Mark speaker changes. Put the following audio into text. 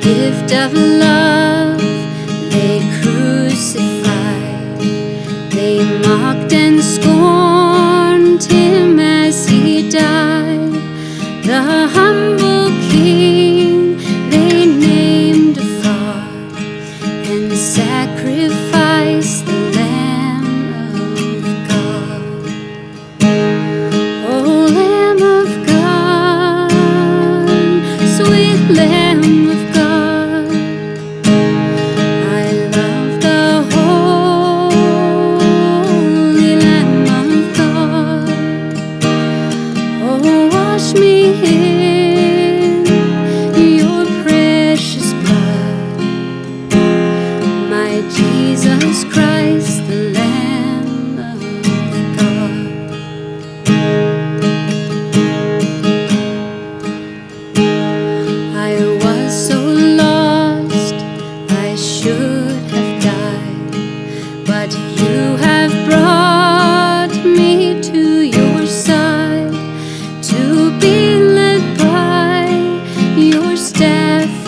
Speaker 1: gift of love they crucified. They mocked and scorned him as he died. The humble king they named a fraud and sacrificed the Lamb of God. Oh, Lamb of God, sweet Lamb of God, I love the holy Lamb of God. Oh, wash me in your precious blood, my Jesus Christ, the Lamb of God. I was so lost, I should have died, but you have brought me to your side, to be led by your staff